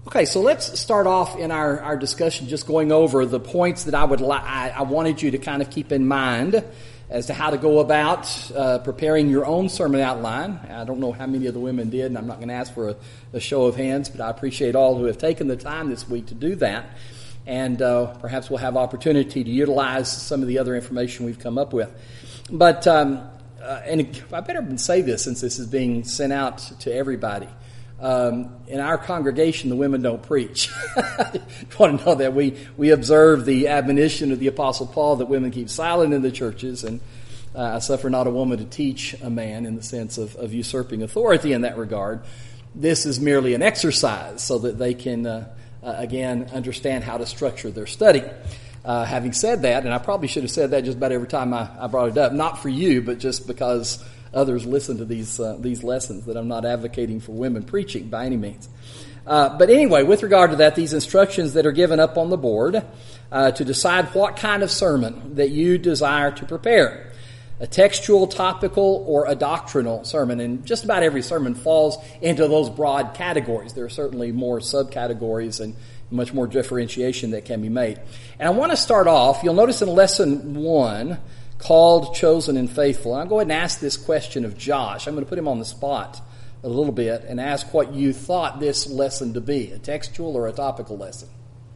Okay, so let's start off in our discussion just going over the points that I wanted you to kind of keep in mind as to how to go about preparing your own sermon outline. I don't know how many of the women did, and I'm not going to ask for a show of hands, but I appreciate all who have taken the time this week to do that. And perhaps we'll have opportunity to utilize some of the other information we've come up with. But, and I better say this since this is being sent out to everybody. In our congregation, the women don't preach. You want to know that we observe the admonition of the Apostle Paul that women keep silent in the churches, and I suffer not a woman to teach a man in the sense of usurping authority in that regard. This is merely an exercise so that they can, again, understand how to structure their study. Having said that, and I probably should have said that just about every time I brought it up, not for you, but just because others listen to these lessons, that I'm not advocating for women preaching by any means. But anyway, with regard to that, these instructions that are given up on the board to decide what kind of sermon that you desire to prepare. A textual, topical, or a doctrinal sermon. And just about every sermon falls into those broad categories. There are certainly more subcategories and much more differentiation that can be made. And I want to start off, you'll notice in lesson 1, called, chosen, and faithful. And I'll go ahead and ask this question of Josh. I'm going to put him on the spot a little bit and ask what you thought this lesson to be, a textual or a topical lesson.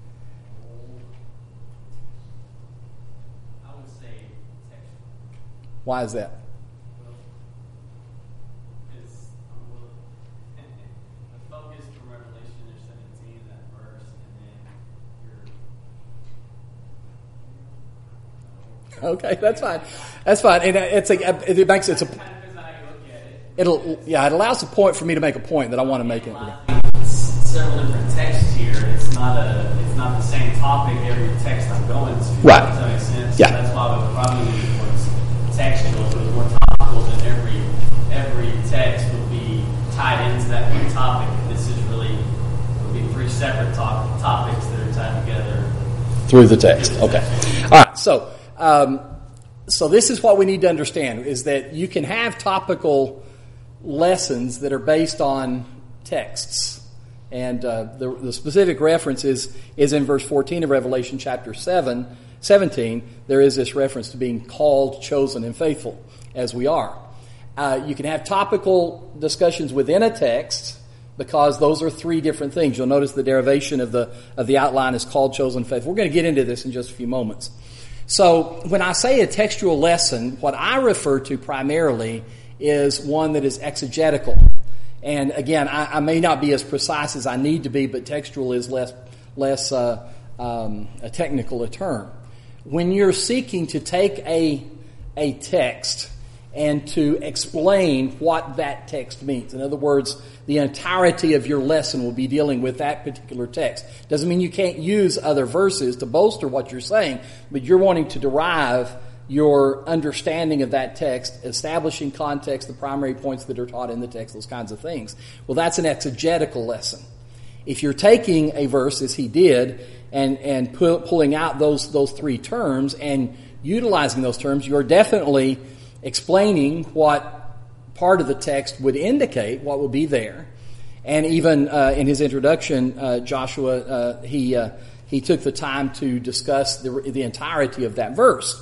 I would say textual. Why is that? Well, because the focus from Revelation is 17, that verse, and then Okay, that's fine. That's fine. And it makes it it allows a point for me to make a point that I want to make. Several different texts here. It's not the same topic every text I'm going to. Right. Does that make sense? Yeah. So that's why it probably was textual. If it was more topical, then every text would be tied into that one topic. This is really would be 3 separate topics that are tied together through the text. Okay. All right. So this is what we need to understand, is that you can have topical lessons that are based on texts. And the specific reference is in verse 14 of Revelation chapter 17. There is this reference to being called, chosen, and faithful, as we are. You can have topical discussions within a text, because those are 3 different things. You'll notice the derivation of the outline is called, chosen, faithful. We're going to get into this in just a few moments. So when I say a textual lesson, what I refer to primarily is one that is exegetical. And again, I may not be as precise as I need to be, but textual is less a technical a term. When you're seeking to take a text and to explain what that text means. In other words, the entirety of your lesson will be dealing with that particular text. Doesn't mean you can't use other verses to bolster what you're saying, but you're wanting to derive your understanding of that text, establishing context, the primary points that are taught in the text, those kinds of things. Well, that's an exegetical lesson. If you're taking a verse, as he did, and pulling out those 3 terms and utilizing those terms, you're definitely explaining what part of the text would indicate, what would be there. And even in his introduction, Joshua, he took the time to discuss the entirety of that verse.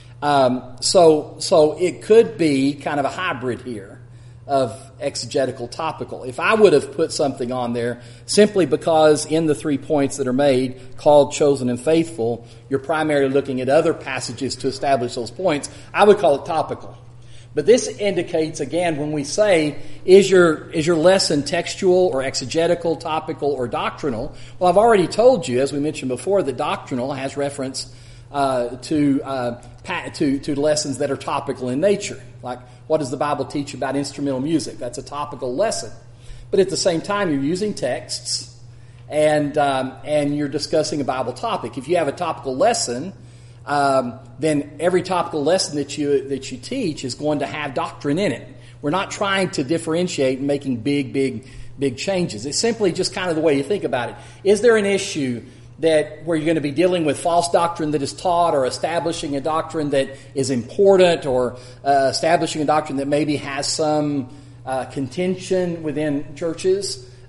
So it could be kind of a hybrid here of exegetical topical. If I would have put something on there simply because in the 3 points that are made, called, chosen, and faithful, you're primarily looking at other passages to establish those points, I would call it topical. But this indicates, again, when we say, is your lesson textual or exegetical, topical, or doctrinal? Well, I've already told you, as we mentioned before, that doctrinal has reference to lessons that are topical in nature. Like, what does the Bible teach about instrumental music? That's a topical lesson. But at the same time, you're using texts and you're discussing a Bible topic. If you have a topical lesson, then every topical lesson that you teach is going to have doctrine in it. We're not trying to differentiate and making big changes. It's simply just kind of the way you think about it. Is there an issue where you're going to be dealing with false doctrine that is taught, or establishing a doctrine that is important, or establishing a doctrine that maybe has some contention within churches?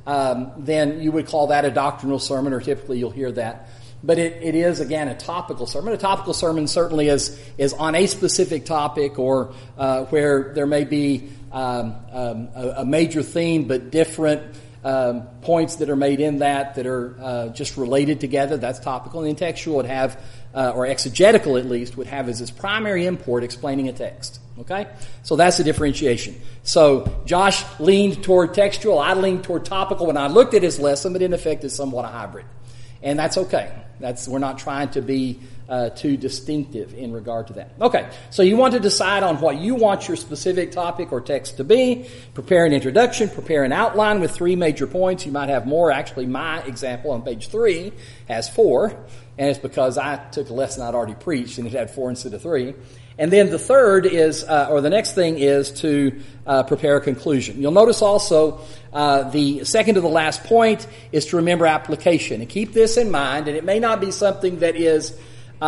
then you would call that a doctrinal sermon, or typically you'll hear that. But it is, again, a topical sermon. A topical sermon certainly is on a specific topic, or where there may be a major theme, but different points that are made in that are just related together. That's topical. And then textual would have, or exegetical at least, would have as its primary import explaining a text. Okay? So that's the differentiation. So Josh leaned toward textual. I leaned toward topical when I looked at his lesson, but in effect is somewhat a hybrid. And that's okay. We're not trying to be too distinctive in regard to that. Okay, so you want to decide on what you want your specific topic or text to be. Prepare an introduction, prepare an outline with 3 major points. You might have more. Actually, my example on page 3 has 4, and it's because I took a lesson I'd already preached, and it had 4 instead of 3. And then the third is, or the next thing is to prepare a conclusion. You'll notice also the second to the last point is to remember application. And keep this in mind, and it may not be something that is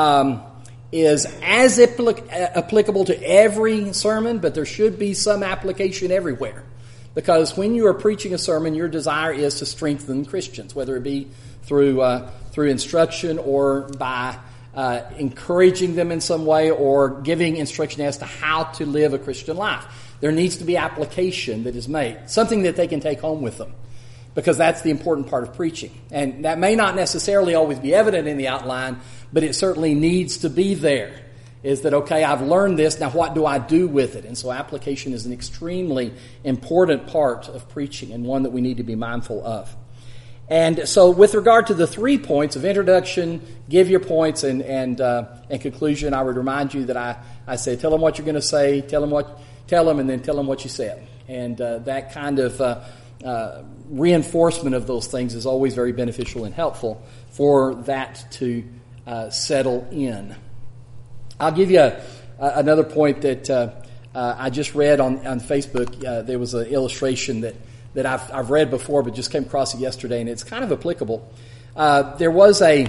as applicable to every sermon, but there should be some application everywhere. Because when you are preaching a sermon, your desire is to strengthen Christians, whether it be through instruction or by encouraging them in some way, or giving instruction as to how to live a Christian life. There needs to be application that is made, something that they can take home with them, because that's the important part of preaching. And that may not necessarily always be evident in the outline, but it certainly needs to be there. Is that, okay, I've learned this, now what do I do with it? And so application is an extremely important part of preaching, and one that we need to be mindful of. And so with regard to the 3 points of introduction, give your points, and conclusion, I would remind you that I say, tell them what you're going to say, tell them, and then tell them what you said. And that kind of reinforcement of those things is always very beneficial and helpful for that to settle in. I'll give you another point that I just read on Facebook. There was an illustration that I've read before, but just came across it yesterday, and it's kind of applicable. There was a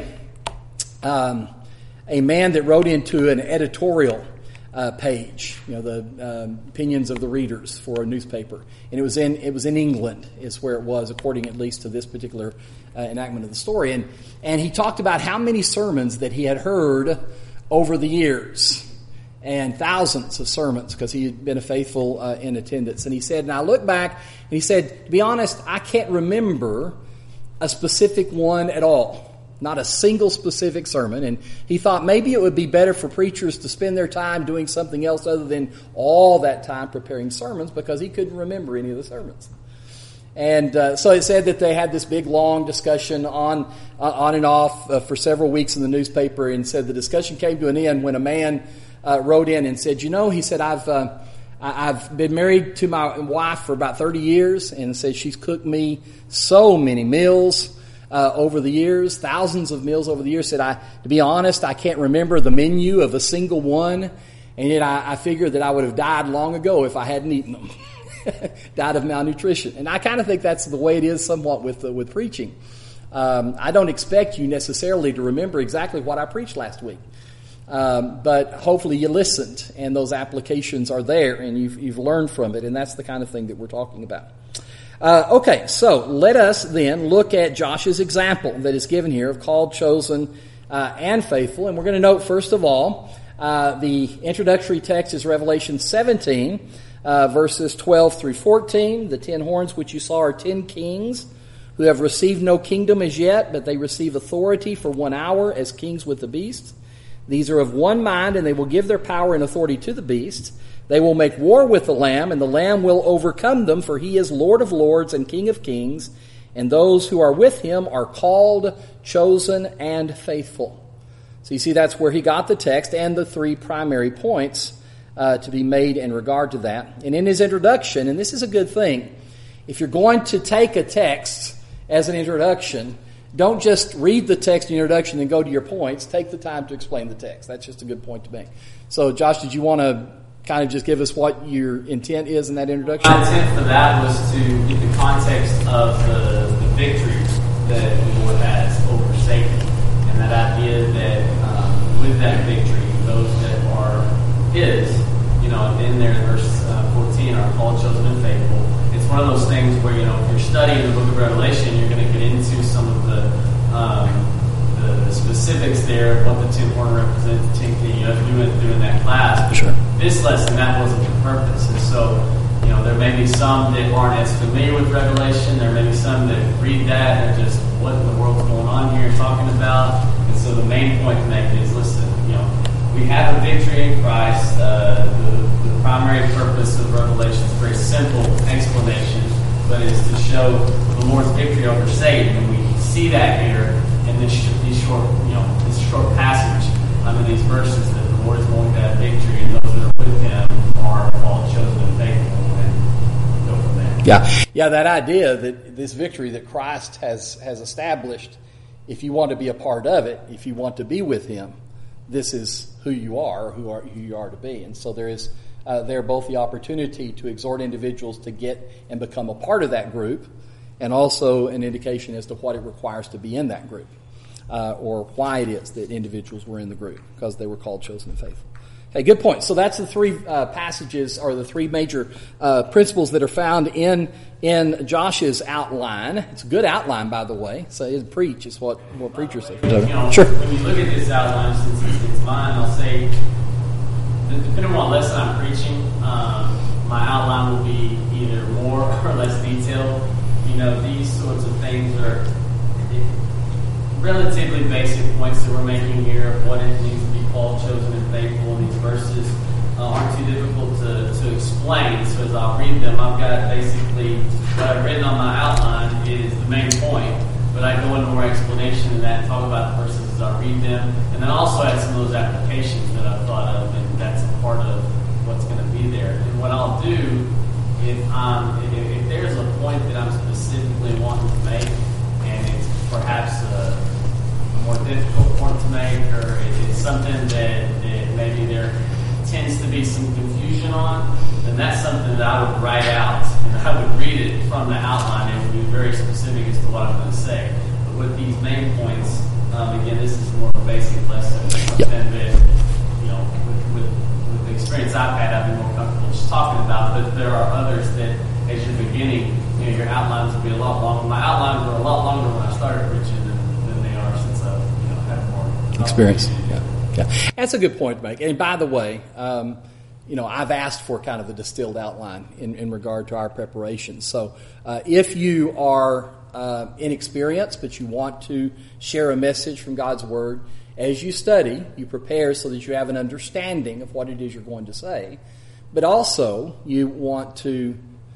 man that wrote into an editorial page, the opinions of the readers for a newspaper, and it was in England, is where it was, according at least to this particular enactment of the story, and he talked about how many sermons that he had heard over the years. And thousands of sermons, because he had been a faithful in attendance. And he said, and I look back, and he said, to be honest, I can't remember a specific one at all. Not a single specific sermon. And he thought maybe it would be better for preachers to spend their time doing something else other than all that time preparing sermons, because he couldn't remember any of the sermons. And so it said that they had this big, long discussion on and off for several weeks in the newspaper, and said the discussion came to an end when a man wrote in and said, he said, I've been married to my wife for about 30 years, and said she's cooked me so many meals over the years, thousands of meals over the years. Said, to be honest, I can't remember the menu of a single one, and yet I figured that I would have died long ago if I hadn't eaten them. Died of malnutrition. And I kind of think that's the way it is somewhat with preaching. I don't expect you necessarily to remember exactly what I preached last week. But hopefully you listened, and those applications are there, and you've learned from it, and that's the kind of thing that we're talking about. Okay, so let us then look at Josh's example that is given here of called, chosen, and faithful. And we're going to note, first of all, the introductory text is Revelation 17, verses 12 through 14. The 10 horns which you saw are 10 kings who have received no kingdom as yet, but they receive authority for 1 hour as kings with the beast. These are of one mind, and they will give their power and authority to the beast. They will make war with the Lamb, and the Lamb will overcome them, for he is Lord of lords and King of kings, and those who are with him are called, chosen, and faithful. So you see, that's where he got the text and the 3 primary points to be made in regard to that. And in his introduction, and this is a good thing, if you're going to take a text as an introduction, don't just read the text in the introduction and go to your points. Take the time to explain the text. That's just a good point to make. So, Josh, did you want to kind of just give us what your intent is in that introduction? My intent for that was to get the context of the victory that the Lord has over Satan, and that idea that with that victory, those that are his, in there in verse 14, are called, chosen, and faithful. It's one of those things where, if you're studying the book of Revelation, you're going to get into some of the specifics there of what the 10 horn represents. Doing that class. Sure. This lesson, that wasn't the purpose. And so, there may be some that aren't as familiar with Revelation. There may be some that read that and are just, what in the world's going on here talking about? And so the main point to make is, listen, we have a victory in Christ. The primary purpose of Revelation is a very simple explanation, but it's to show the Lord's victory over Satan. And we see that here in this short passage, in these verses, that the Lord is going to have victory, and those that are with Him are all chosen and faithful, and go from there. Yeah, that idea that this victory that Christ has established, if you want to be a part of it, if you want to be with Him, this is who you are, who you are to be. And so there is both the opportunity to exhort individuals to get and become a part of that group, and also an indication as to what it requires to be in that group, or why it is that individuals were in the group, because they were called, chosen, and faithful. Okay, good point. So that's the three passages, or the three major principles that are found in Josh's outline. It's a good outline, by the way. So preach is what preachers say. Sure. When you look at this outline, since it's mine, I'll say, depending on what lesson I'm preaching, my outline will be either more or less detailed. These sorts of things are relatively basic points that we're making here of what it means to be called, chosen, and faithful. And these verses aren't too difficult to explain. So as I'll read them, I've got basically what I've written on my outline is the main point, but I go into more explanation than that and talk about the verses as I read them, and then also add some of those applications that I've thought of, and that's a part of what's going to be there. And what I'll do, if there's a point that I'm specifically wanting to make, and it's perhaps a more difficult point to make, or it's something that maybe there tends to be some confusion on, then that's something that I would write out, and I would read it from the outline and be very specific as to what I'm going to say. But with these main points, again, this is more of a basic lesson, something that, with the experience I've had, I've been more comfortable just talking about, but there are others that, as you're beginning, your outlines will be a lot longer. My outlines were a lot longer when I started preaching than they are since I've had more experience. Yeah, that's a good point to make. And by the way, I've asked for kind of the distilled outline in regard to our preparation. So if you are inexperienced, but you want to share a message from God's Word, as you study, you prepare so that you have an understanding of what it is you're going to say. But also, you want to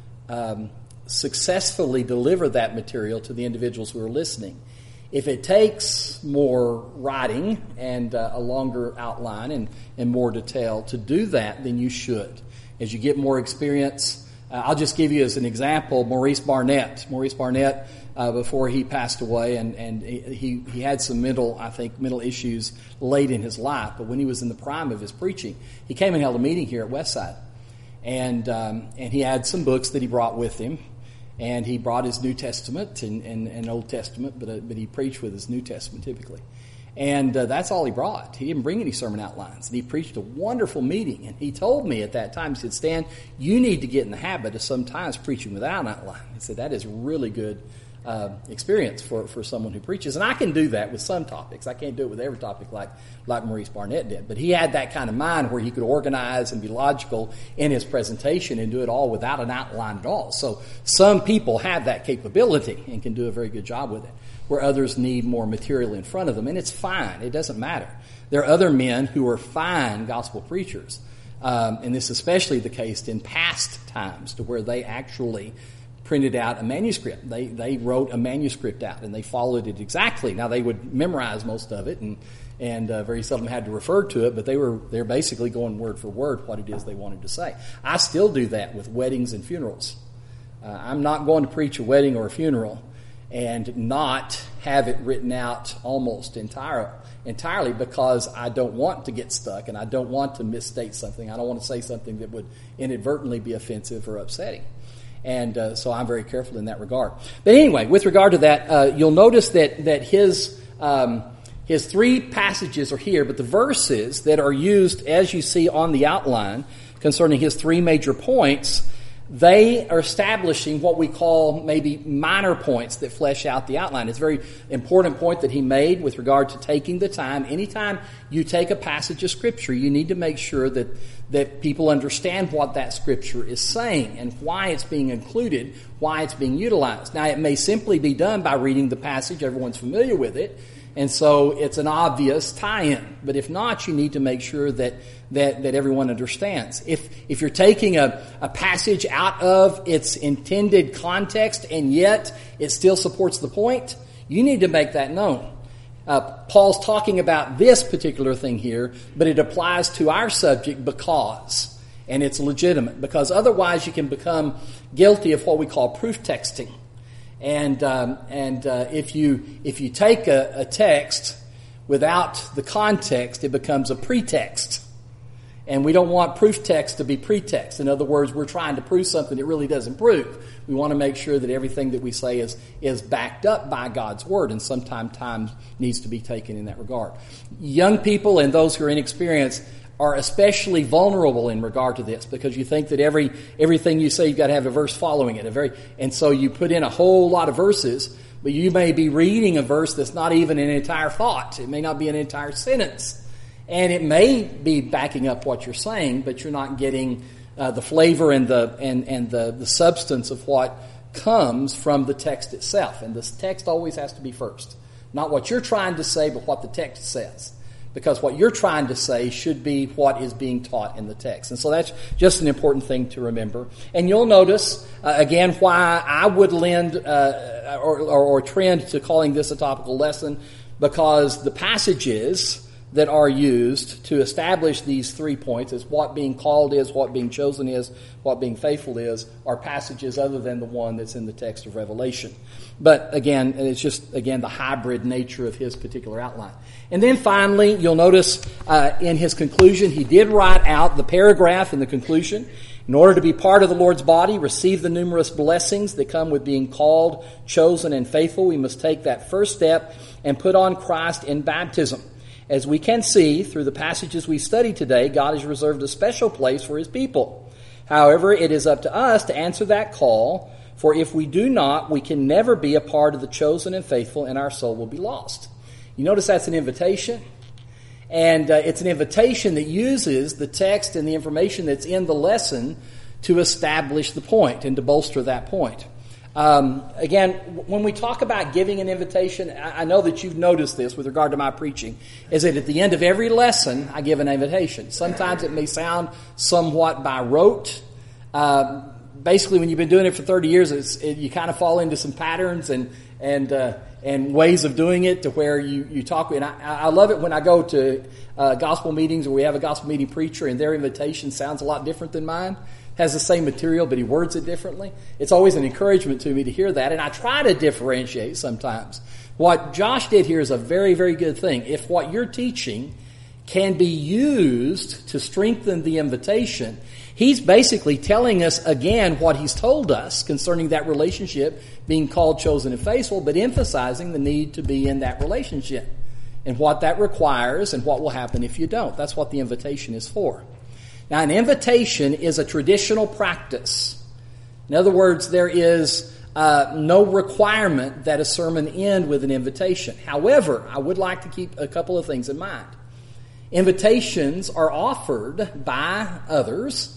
successfully deliver that material to the individuals who are listening. If it takes more writing and a longer outline and more detail to do that, then you should. As you get more experience, I'll just give you as an example, Maurice Barnett. Maurice Barnett, before he passed away, and he had some mental issues late in his life, but when he was in the prime of his preaching, he came and held a meeting here at Westside. And he had some books that he brought with him. And he brought his New Testament and Old Testament, but he preached with his New Testament typically. And that's all he brought. He didn't bring any sermon outlines. And he preached a wonderful meeting. And he told me at that time, he said, Stan, you need to get in the habit of sometimes preaching without an outline. He said, that is really good experience for someone who preaches. And I can do that with some topics. I can't do it with every topic like Maurice Barnett did. But he had that kind of mind where he could organize and be logical in his presentation and do it all without an outline at all. So some people have that capability and can do a very good job with it, where others need more material in front of them. And it's fine. It doesn't matter. There are other men who are fine gospel preachers. And this is especially the case in past times, to where they actually printed out a manuscript. They wrote a manuscript out and they followed it exactly. Now they would memorize most of it and very seldom had to refer to it, but they're basically going word for word what it is they wanted to say. I still do that with weddings and funerals. I'm not going to preach a wedding or a funeral and not have it written out almost entirely, because I don't want to get stuck and I don't want to misstate something. I don't want to say something that would inadvertently be offensive or upsetting. And so I'm very careful in that regard. But anyway, with regard to that, you'll notice that his three passages are here, but the verses that are used, as you see on the outline, concerning his three major points, they are establishing what we call maybe minor points that flesh out the outline. It's a very important point that he made with regard to taking the time. Anytime you take a passage of Scripture, you need to make sure that people understand what that Scripture is saying and why it's being included, why it's being utilized. Now, it may simply be done by reading the passage. Everyone's familiar with it. And so it's an obvious tie-in. But if not, you need to make sure that everyone understands. If you're taking a passage out of its intended context and yet it still supports the point, you need to make that known. Paul's talking about this particular thing here, but it applies to our subject because, and it's legitimate, because otherwise you can become guilty of what we call proof texting. And if you take a text without the context, it becomes a pretext. And we don't want proof text to be pretext. In other words, we're trying to prove something that really doesn't prove. We want to make sure that everything that we say is backed up by God's Word, and sometimes time needs to be taken in that regard. Young people and those who are inexperienced are especially vulnerable in regard to this, because you think that everything you say, you've got to have a verse following it. And so you put in a whole lot of verses, but you may be reading a verse that's not even an entire thought. It may not be an entire sentence. And it may be backing up what you're saying, but you're not getting the flavor and the substance of what comes from the text itself. And this text always has to be first. Not what you're trying to say, but what the text says. Because what you're trying to say should be what is being taught in the text. And so that's just an important thing to remember. And you'll notice, again, why I would lend or trend to calling this a topical lesson, because the passages that are used to establish these 3 points, as what being called is, what being chosen is, what being faithful is, are passages other than the one that's in the text of Revelation. But again, it's just, the hybrid nature of his particular outline. And then finally, you'll notice in his conclusion, he did write out the paragraph in the conclusion. In order to be part of the Lord's body, receive the numerous blessings that come with being called, chosen, and faithful, we must take that first step and put on Christ in baptism. As we can see through the passages we studied today, God has reserved a special place for his people. However, it is up to us to answer that call, for if we do not, we can never be a part of the chosen and faithful, and our soul will be lost. You notice that's an invitation? And it's an invitation that uses the text and the information that's in the lesson to establish the point and to bolster that point. Again, when we talk about giving an invitation, I know that you've noticed this with regard to my preaching, is that at the end of every lesson, I give an invitation. Sometimes it may sound somewhat by rote. Basically, when you've been doing it for 30 years, you kind of fall into some patterns and ways of doing it to where you talk. And I love it when I go to gospel meetings or we have a gospel meeting preacher and their invitation sounds a lot different than mine. Has the same material, but he words it differently. It's always an encouragement to me to hear that, and I try to differentiate sometimes. What Josh did here is a very, very good thing. If what you're teaching can be used to strengthen the invitation, he's basically telling us again what he's told us concerning that relationship being called, chosen, and faithful, but emphasizing the need to be in that relationship and what that requires and what will happen if you don't. That's what the invitation is for. Now, an invitation is a traditional practice. In other words, there is no requirement that a sermon end with an invitation. However, I would like to keep a couple of things in mind. Invitations are offered by others.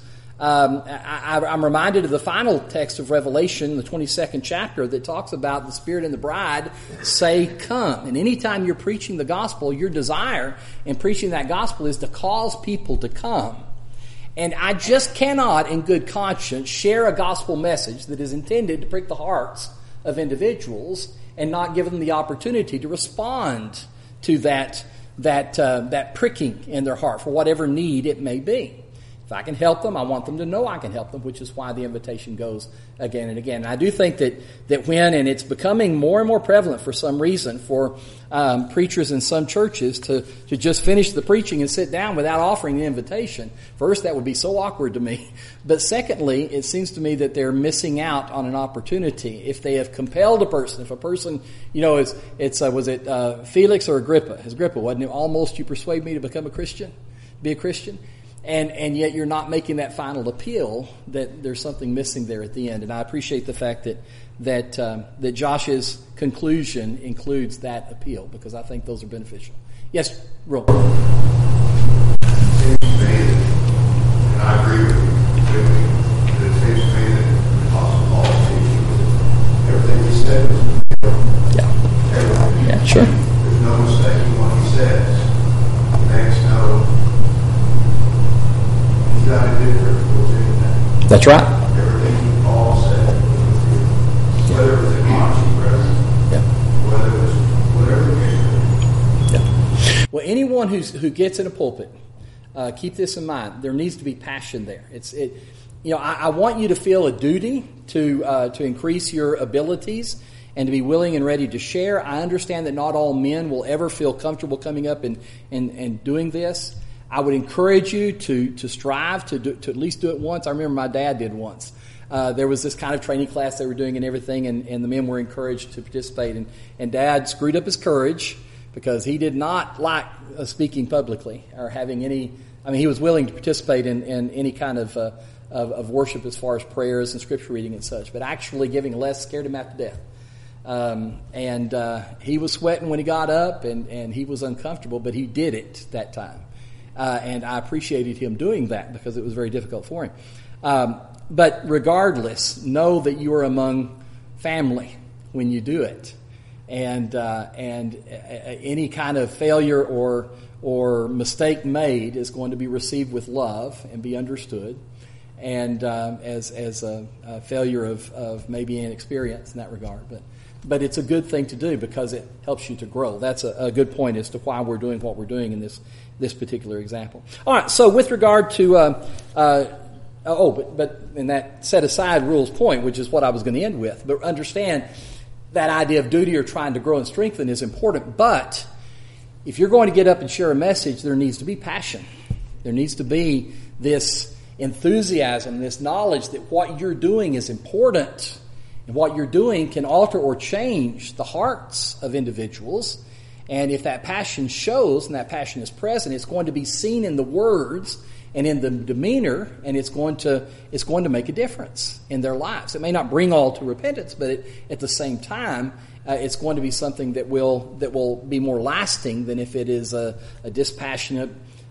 I'm reminded of the final text of Revelation, the 22nd chapter, that talks about the Spirit and the bride say, come. And anytime you're preaching the gospel, your desire in preaching that gospel is to cause people to come. And I just cannot, in good conscience, share a gospel message that is intended to prick the hearts of individuals and not give them the opportunity to respond to that pricking in their heart for whatever need it may be. If I can help them, I want them to know I can help them, which is why the invitation goes again and again. And I do think that when, and it's becoming more and more prevalent for some reason, for preachers in some churches to just finish the preaching and sit down without offering the invitation. First, that would be so awkward to me. But secondly, it seems to me that they're missing out on an opportunity. If they have compelled a person, if a person, was it Felix or Agrippa? Agrippa, wasn't it? Almost you persuade me to become a Christian, be a Christian. and yet you're not making that final appeal, that there's something missing there at the end. And I appreciate the fact that Josh's conclusion includes that appeal, because I think those are beneficial. Yes, Ron. It seems to me that, and I agree with you completely, but it seems to me that the Apostle Paul's teaching was everything he said was Yeah. everything. Yeah, sure. There's no mistaking what he says. Makes no, he's not indifferent towards anything. That's right. Everything Paul said was whether it was a conscious presence, Yeah. whether it was whatever the case may be. Yeah. Well, anyone who gets in a pulpit, keep this in mind. There needs to be passion there. I want you to feel a duty to increase your abilities and to be willing and ready to share. I understand that not all men will ever feel comfortable coming up and doing this. I would encourage you to strive to at least do it once. I remember my dad did once. There was this kind of training class they were doing and everything, and the men were encouraged to participate. And Dad screwed up his courage because he did not like speaking publicly or having any. I mean, he was willing to participate in any kind of worship as far as prayers and scripture reading and such, but actually giving a lesson scared him half to death. He was sweating when he got up, and he was uncomfortable, but he did it that time. And I appreciated him doing that because it was very difficult for him. But regardless, know that you are among family when you do it. And any kind of failure or mistake made is going to be received with love and be understood. And as a failure of maybe inexperience in that regard. But it's a good thing to do because it helps you to grow. That's a good point as to why we're doing what we're doing in this particular example. All right, so with regard to but in that set aside rules point, which is what I was going to end with, but understand that idea of duty or trying to grow and strengthen is important. But if you're going to get up and share a message, there needs to be passion. There needs to be this enthusiasm, this knowledge that what you're doing is important. And what you're doing can alter or change the hearts of individuals. And if that passion shows and that passion is present, it's going to be seen in the words and in the demeanor, and it's going to make a difference in their lives. It may not bring all to repentance, but at the same time, it's going to be something that will be more lasting than if it is a dispassionate,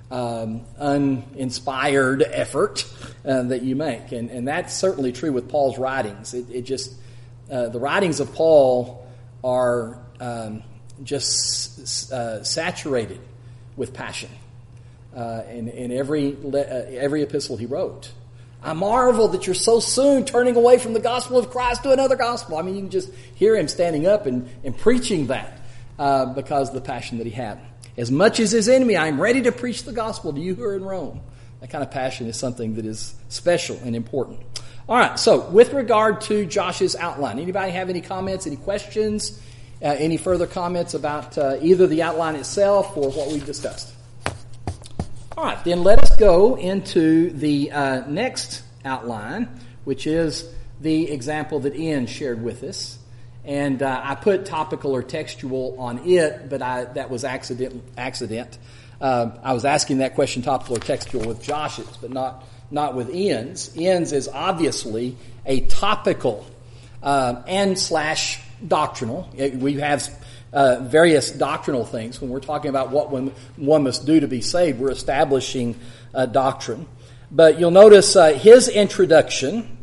uninspired effort that you make. And that's certainly true with Paul's writings. The writings of Paul are just saturated with passion in every epistle he wrote. I marvel that you're so soon turning away from the gospel of Christ to another gospel. I mean, you can just hear him standing up and preaching that because of the passion that he had. As much as his enemy, I am ready to preach the gospel to you who are in Rome. That kind of passion is something that is special and important. All right, so with regard to Josh's outline, anybody have any comments, any questions, any further comments about either the outline itself or what we've discussed? All right, then let us go into the next outline, which is the example that Ian shared with us. And I put topical or textual on it, but that was accident. I was asking that question, topical or textual, with Josh's, but not with Ian's. Ian's is obviously a topical and / doctrinal. We have various doctrinal things. When we're talking about what one must do to be saved, we're establishing doctrine. But you'll notice his introduction,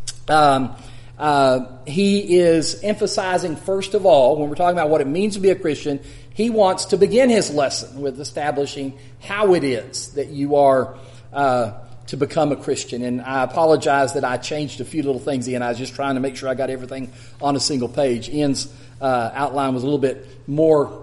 he is emphasizing, first of all, when we're talking about what it means to be a Christian, he wants to begin his lesson with establishing how it is that you are to become a Christian. And I apologize that I changed a few little things, Ian. I was just trying to make sure I got everything on a single page. Ian's outline was a little bit more,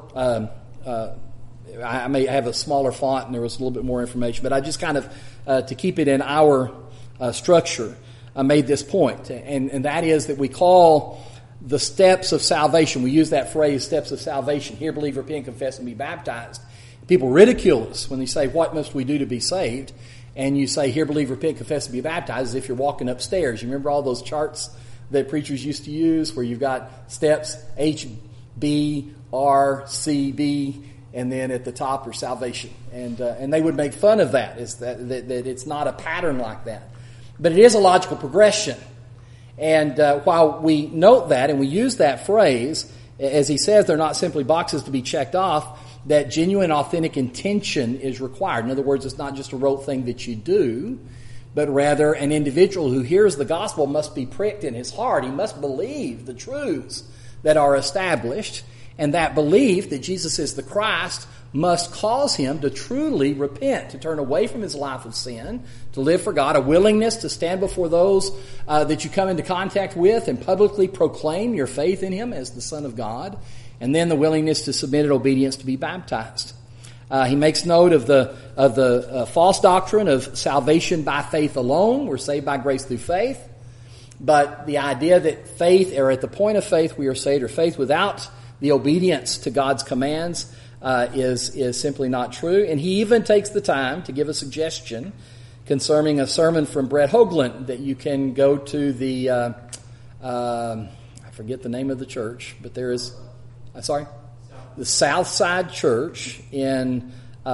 I may have a smaller font and there was a little bit more information, but I just kind of, to keep it in our structure, I made this point. And that is that we call the steps of salvation, we use that phrase, steps of salvation, hear, believe, repent, confess, and be baptized. People ridicule us when they say, what must we do to be saved? And you say, hear, believe, repent, confess, and be baptized, as if you're walking upstairs. You remember all those charts that preachers used to use where you've got steps H, B, R, C, B, and then at the top are salvation. And they would make fun of that, is that it's not a pattern like that. But it is a logical progression. And while we note that and we use that phrase, as he says, they're not simply boxes to be checked off, that genuine, authentic intention is required. In other words, it's not just a rote thing that you do, but rather an individual who hears the gospel must be pricked in his heart. He must believe the truths that are established, and that belief that Jesus is the Christ must cause him to truly repent, to turn away from his life of sin, to live for God, a willingness to stand before those that you come into contact with and publicly proclaim your faith in him as the Son of God, and then the willingness to submit in obedience to be baptized. He makes note of the false doctrine of salvation by faith alone. We're saved by grace through faith. But the idea that faith, or at the point of faith we are saved, or faith without the obedience to God's commands, is simply not true. And he even takes the time to give a suggestion concerning a sermon from Brett Hoagland that you can go to the, I forget the name of the church, but there is, the Southside Church in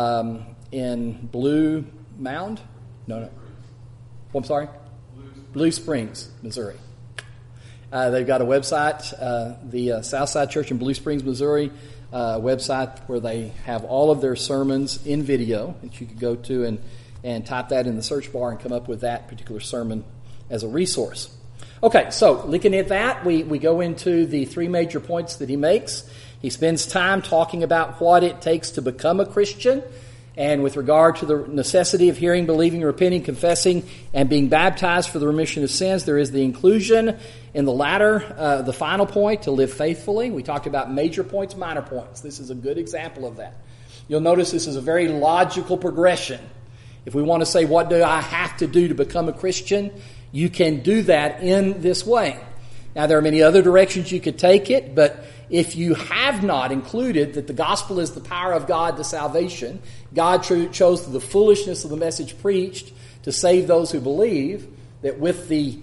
Blue Mound? No. I'm sorry? Blue Springs, Missouri. They've got a website, the Southside Church in Blue Springs, Missouri, website where they have all of their sermons in video that you could go to and type that in the search bar and come up with that particular sermon as a resource. Okay, so looking at that, we go into the three major points that he makes. He spends time talking about what it takes to become a Christian, and with regard to the necessity of hearing, believing, repenting, confessing, and being baptized for the remission of sins, there is the inclusion in the latter, the final point, to live faithfully. We talked about major points, minor points. This is a good example of that. You'll notice this is a very logical progression. If we want to say, what do I have to do to become a Christian? You can do that in this way. Now, there are many other directions you could take it, but if you have not included that the gospel is the power of God to salvation, God chose through the foolishness of the message preached to save those who believe, that with the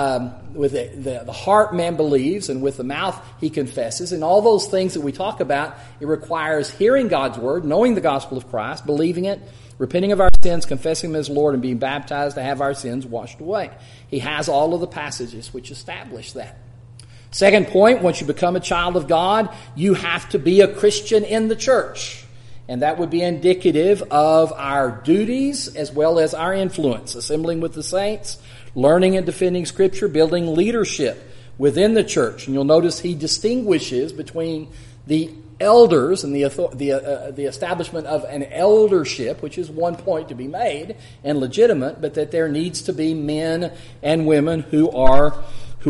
heart man believes and with the mouth he confesses, and all those things that we talk about, it requires hearing God's word, knowing the gospel of Christ, believing it, repenting of our sins, confessing him as Lord, and being baptized to have our sins washed away. He has all of the passages which establish that. Second point, once you become a child of God, you have to be a Christian in the church. And that would be indicative of our duties as well as our influence, assembling with the saints, learning and defending Scripture, building leadership within the church. And you'll notice he distinguishes between the elders and the establishment of an eldership, which is one point to be made and legitimate, but that there needs to be men and women who are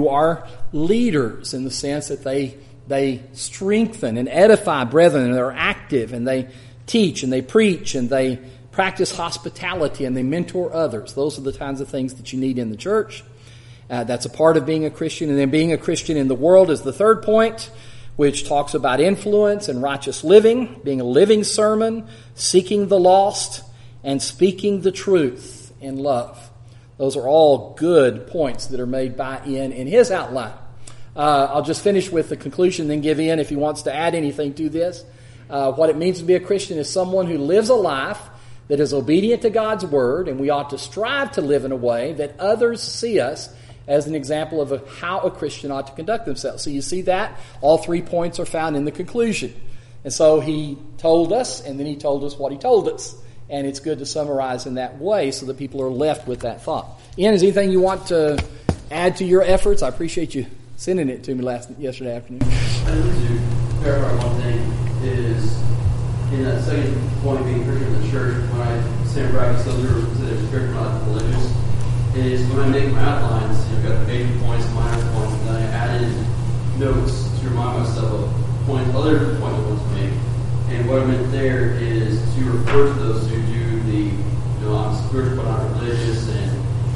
leaders in the sense that they strengthen and edify brethren, and they're active, and they teach and they preach and they practice hospitality and they mentor others. Those are the kinds of things that you need in the church. That's a part of being a Christian. And then being a Christian in the world is the third point, which talks about influence and righteous living, being a living sermon, seeking the lost, and speaking the truth in love. Those are all good points that are made by Ian in his outline. I'll just finish with the conclusion, then give Ian if he wants to add anything to this. What it means to be a Christian is someone who lives a life that is obedient to God's word, and we ought to strive to live in a way that others see us as an example of how a Christian ought to conduct themselves. So you see that? All 3 points are found in the conclusion. And so he told us, and then he told us what he told us. And it's good to summarize in that way so that people are left with that thought. Ian, is there anything you want to add to your efforts? I appreciate you sending it to me yesterday afternoon. I need to clarify one thing is, in that second point, being Christian in the church, when I say in practice, those are considered spiritual, not religious, is when I make my outlines, I've got major points, minor points, and then I add in notes to remind myself of other points I want to make. And what I meant there is to refer to those who do the, I'm spiritual but not religious, and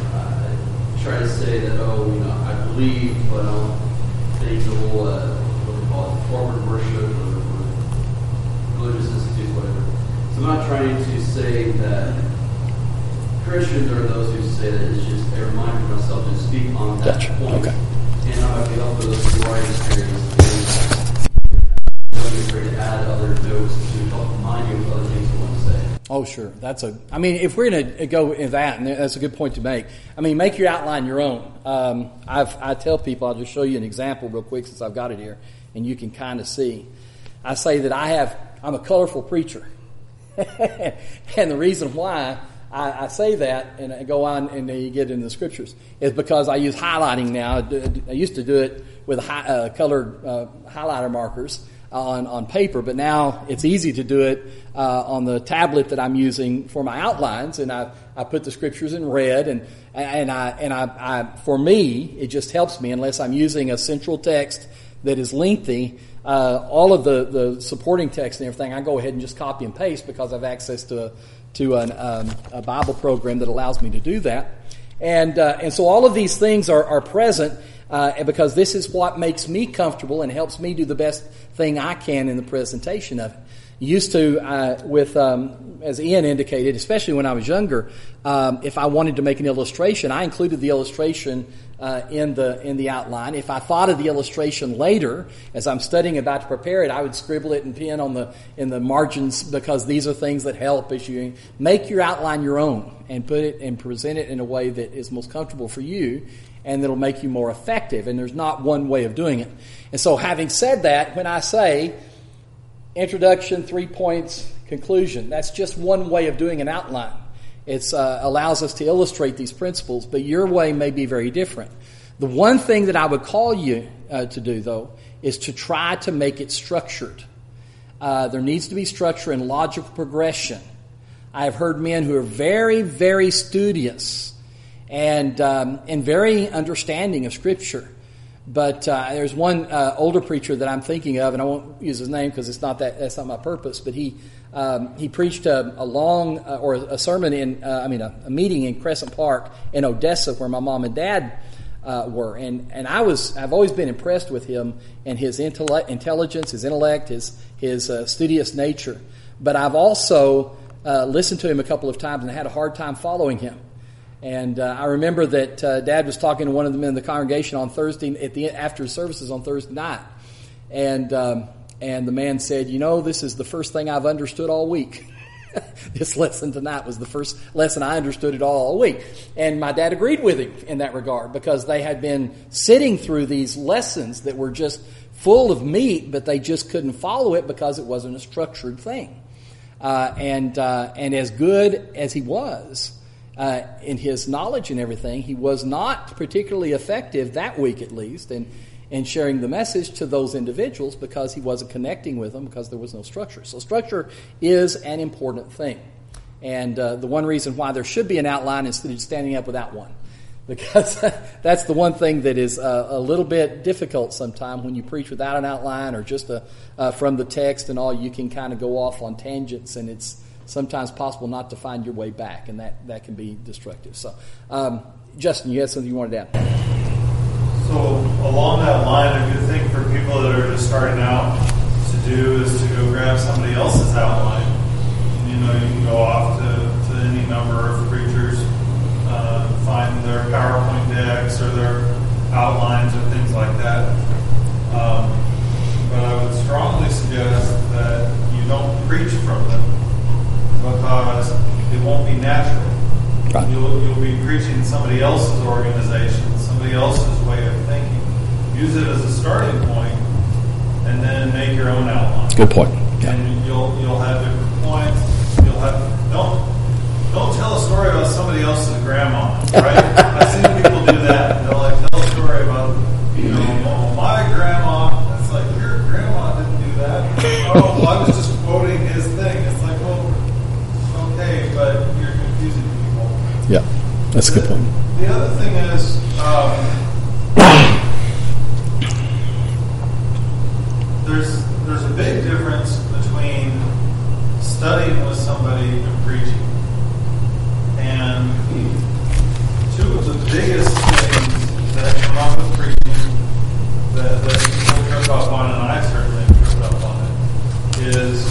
try to say that, I believe, but I don't think the whole, what we call it, forward worship or religious institutes, whatever. So I'm not trying to say that Christians are those who say that it's just a reminder for myself to speak on that point. Okay. And I might be helpful to those who are experienced. Don't be afraid to add other notes to help my Oh, sure. If we're going to go in that, and that's a good point to make. Make your outline your own. I tell people, I'll just show you an example real quick since I've got it here, and you can kind of see. I say that I'm a colorful preacher. And the reason why I say that, and I go on and you get into the scriptures, is because I use highlighting now. I used to do it with colored highlighter markers on paper, but now it's easy to do it on the tablet that I'm using for my outlines, and I put the scriptures in red, and I for me it just helps me unless I'm using a central text that is lengthy. All of the supporting text and everything, I go ahead and just copy and paste because I have access to a Bible program that allows me to do that, and so all of these things are present. Because this is what makes me comfortable and helps me do the best thing I can in the presentation of it. Used to, as Ian indicated, especially when I was younger, if I wanted to make an illustration, I included the illustration in the outline. If I thought of the illustration later, as I'm studying about to prepare it, I would scribble it and pen in the margins, because these are things that help as you make your outline your own and put it and present it in a way that is most comfortable for you, and that'll make you more effective. And there's not one way of doing it. And so having said that, when I say introduction, 3 points, conclusion, that's just one way of doing an outline. It allows us to illustrate these principles, but your way may be very different. The one thing that I would call you to do, though, is to try to make it structured. There needs to be structure and logical progression. I have heard men who are very, very studious and very understanding of Scripture. But there's one older preacher that I'm thinking of, and I won't use his name because that's not my purpose. But he preached a long or a sermon a meeting in Crescent Park in Odessa, where my mom and dad were, and I've always been impressed with him and his intelligence, his intellect, his studious nature. But I've also listened to him a couple of times and had a hard time following him. And I remember that Dad was talking to one of the men in the congregation on Thursday after services on Thursday night, and the man said, "This is the first thing I've understood all week." This lesson tonight was the first lesson I understood at all week, and my dad agreed with him in that regard, because they had been sitting through these lessons that were just full of meat, but they just couldn't follow it because it wasn't a structured thing. And as good as he was in his knowledge and everything, he was not particularly effective that week, at least, in sharing the message to those individuals, because he wasn't connecting with them, because there was no structure. So structure is an important thing. And the one reason why there should be an outline instead of standing up without one, because that's the one thing that is a little bit difficult sometimes when you preach without an outline, or just from the text and all. You can kind of go off on tangents, and it's sometimes possible not to find your way back, and that can be destructive. So, Justin, you had something you wanted to add? So along that line, a good thing for people that are just starting out to do is to go grab somebody else's outline. You can go off to any number of preachers, find their PowerPoint decks or their outlines or things like that. But I would strongly suggest that you don't preach from them, because it won't be natural. Right. You'll be preaching somebody else's organization, somebody else's way of thinking. Use it as a starting point, and then make your own outline. Good point. Yeah. And you'll have different points. Don't tell a story about somebody else's grandma, right? I've seen people do that. They'll tell a story about my grandma. It's like, your grandma didn't do that. Oh, well, I was just quoting his thing. It's like, well, okay, but you're confusing people. Yeah, that's a good point. The other thing is, there's a big difference between studying with somebody and preaching. And two of the biggest things that come up with preaching that people trip up on, and I certainly tripped up on it, is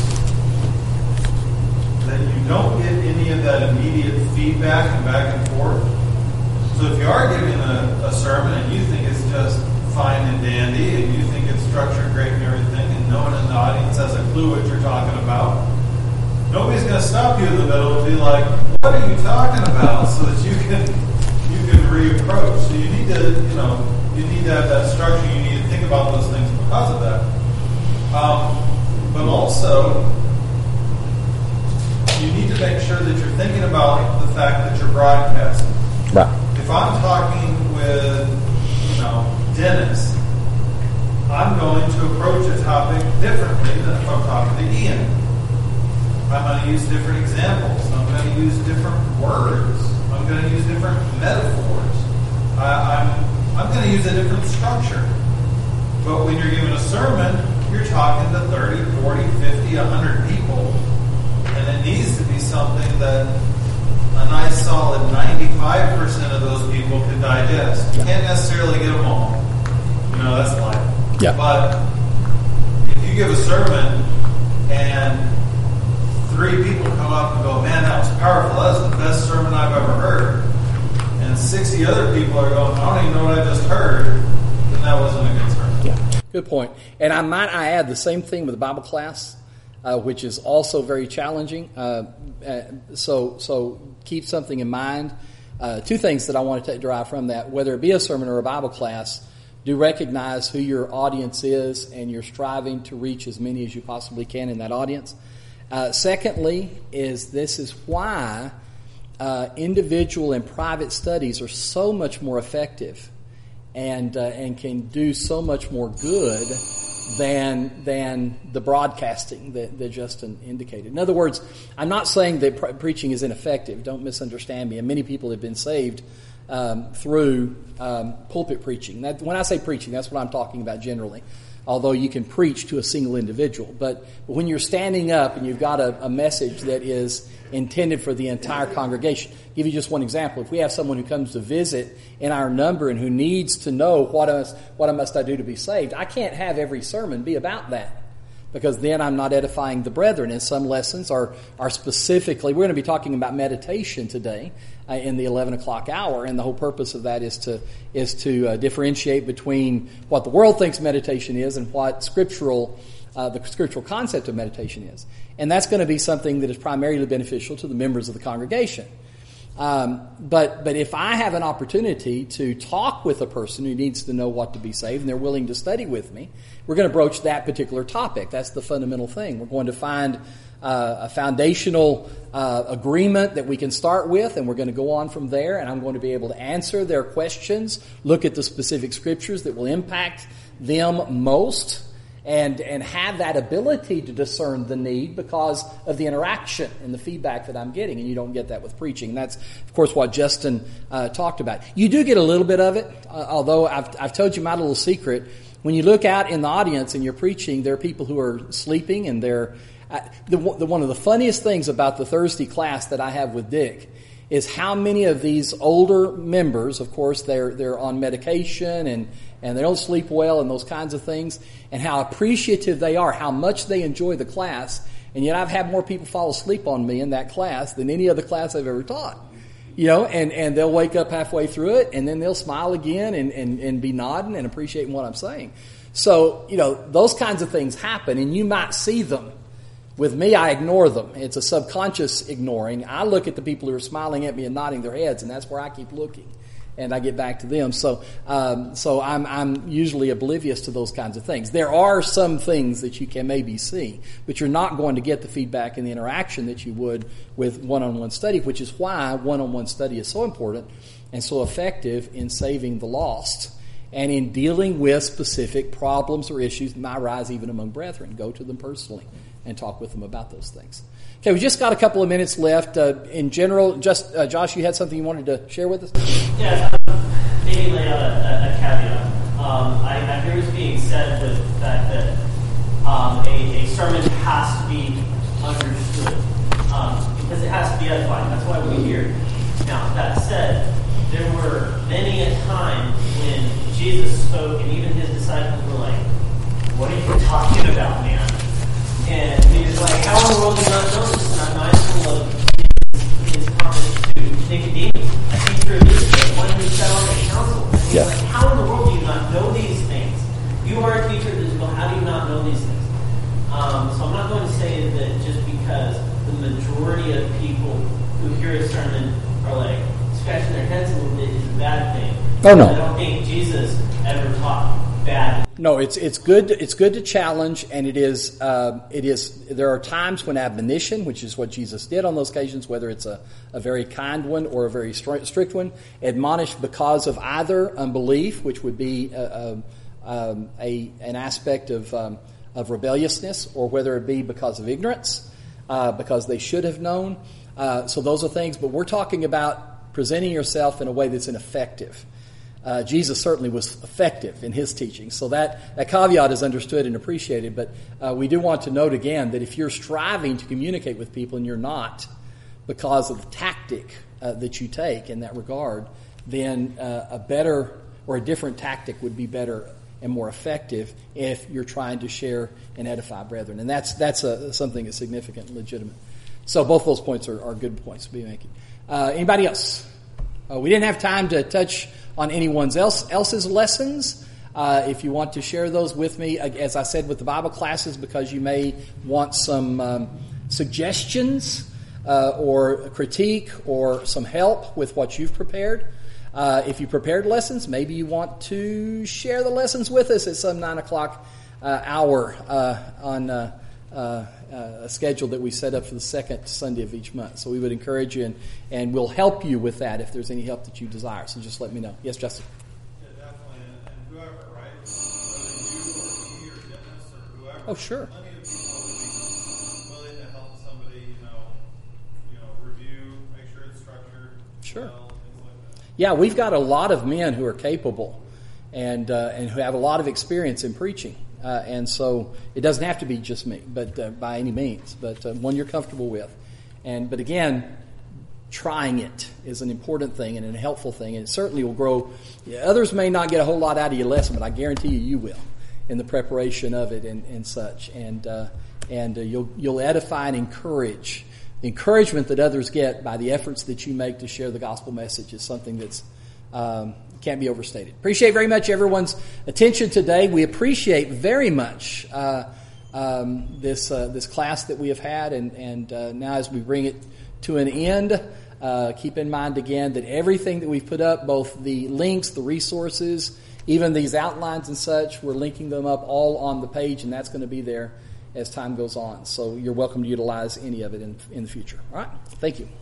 that you don't get any of that immediate feedback and back and forth. So if you are giving a sermon and you think it's just fine and dandy, and you think it's structured great and everything, and no one in the audience has a clue what you're talking about, nobody's going to stop you in the middle and be like, "What are you talking about?" So that you can reapproach. So you need to, you need to have that structure. You need to think about those things because of that. But also, you need to make sure that you're thinking about the fact that you're broadcasting. Right. If I'm talking with, Dennis, I'm going to approach a topic differently than if I'm talking to Ian. I'm going to use different examples. I'm going to use different words. I'm going to use different metaphors. I'm going to use a different structure. But when you're giving a sermon, you're talking to 30, 40, 50, 100 people. And it needs to be something that a nice solid 95% of those people can digest. You can't necessarily get them all. That's life. Yeah. But if you give a sermon and 3 people come up and go, "Man, that was powerful. That was the best sermon I've ever heard." And 60 other people are going, "I don't even know what I just heard," then that wasn't a good sermon. Yeah. Good point. And I add the same thing with the Bible class, which is also very challenging. So keep something in mind. 2 things that I want to derive from that, whether it be a sermon or a Bible class, do recognize who your audience is, and you're striving to reach as many as you possibly can in that audience. Secondly, this is why individual and private studies are so much more effective and can do so much more good than the broadcasting that Justin indicated. In other words, I'm not saying that preaching is ineffective. Don't misunderstand me. And many people have been saved through pulpit preaching. When I say preaching, that's what I'm talking about generally. Although you can preach to a single individual. But when you're standing up and you've got a message that is intended for the entire congregation. I'll give you just one example. If we have someone who comes to visit in our number and who needs to know what must I do to be saved, I can't have every sermon be about that. Because then I'm not edifying the brethren. And some lessons are specifically, we're going to be talking about meditation today in the 11 o'clock hour, and the whole purpose of that is to differentiate between what the world thinks meditation is and what the scriptural concept of meditation is. And that's going to be something that is primarily beneficial to the members of the congregation. But if I have an opportunity to talk with a person who needs to know what to be saved and they're willing to study with me, we're going to broach that particular topic. That's the fundamental thing. We're going to find a foundational agreement that we can start with, and we're going to go on from there, and I'm going to be able to answer their questions, look at the specific scriptures that will impact them most, and have that ability to discern the need because of the interaction and the feedback that I'm getting, and you don't get that with preaching. And that's, of course, what Justin talked about. You do get a little bit of it, although I've told you my little secret. When you look out in the audience and you're preaching, there are people who are sleeping, and they're one of the funniest things about the Thursday class that I have with Dick is how many of these older members, of course, they're on medication and they don't sleep well and those kinds of things, and how appreciative they are, how much they enjoy the class, and yet I've had more people fall asleep on me in that class than any other class I've ever taught. And they'll wake up halfway through it, and then they'll smile again and be nodding and appreciating what I'm saying. So, those kinds of things happen, and you might see them. With me, I ignore them. It's a subconscious ignoring. I look at the people who are smiling at me and nodding their heads, and that's where I keep looking. And I get back to them. So I'm usually oblivious to those kinds of things. There are some things that you can maybe see, but you're not going to get the feedback and the interaction that you would with one-on-one study, which is why one-on-one study is so important and so effective in saving the lost and in dealing with specific problems or issues that might arise even among brethren. Go to them personally and talk with them about those things. Okay, we just got a couple of minutes left. In general, Josh, you had something you wanted to share with us? Yes, maybe lay out a caveat. I hear what's being said with the fact that a sermon has to be understood because it has to be edifying. That's why we're here. Now, that said, there were many a time when Jesus spoke and even his disciples were like, "What are you talking about, man?" And he was like, "How in the world do you not know this?" And I'm mindful of his comments to Nicodemus, a teacher of Israel, one who sat on the council. And he's like, "How in the world do you not know these things? You are a teacher of Israel. How do you not know these things?" So I'm not going to say that just because the the majority of people who hear a sermon are like scratching their heads a little bit is a bad thing. Oh, no. I don't think Jesus ever taught bad. No, it's good. It's good to challenge, and it is. There are times when admonition, which is what Jesus did on those occasions, whether it's a very kind one or a very strict one, admonish because of either unbelief, which would be an aspect of rebelliousness, or whether it be because of ignorance, because they should have known. So those are things. But we're talking about presenting yourself in a way that's ineffective. Jesus certainly was effective in his teaching, so that caveat is understood and appreciated. But we do want to note again that if you're striving to communicate with people and you're not, because of the tactic that you take in that regard, then a better or a different tactic would be better and more effective if you're trying to share and edify brethren. And that's something that's significant and legitimate. So both those points are good points to be making. Anybody else? We didn't have time to touch on anyone else's lessons. If you want to share those with me, as I said with the Bible classes, because you may want some suggestions or critique or some help with what you've prepared. If you prepared lessons, maybe you want to share the lessons with us at some 9 o'clock hour on a schedule that we set up for the second Sunday of each month. So we would encourage you, and we'll help you with that if there's any help that you desire. So just let me know. Yes, Justin? Yeah, definitely. And whoever, right? Whether you or me or Dennis or whoever. Oh, sure. Plenty of people will be willing to help somebody, review, make sure it's structured. Sure. Well, things like that. Yeah, we've got a lot of men who are capable and who have a lot of experience in preaching. And so it doesn't have to be just me, but by any means, but one you're comfortable with. But again, trying it is an important thing and a helpful thing, and it certainly will grow. Others may not get a whole lot out of your lesson, but I guarantee you will in the preparation of it and such. And you'll edify and encourage. The encouragement that others get by the efforts that you make to share the gospel message is something that's can't be overstated. Appreciate very much everyone's attention today. We appreciate very much this class that we have had, and now as we bring it to an end, keep in mind again that everything that we've put up, both the links, the resources, even these outlines and such, we're linking them up all on the page, and that's going to be there as time goes on. So you're welcome to utilize any of it in the future. All right? Thank you.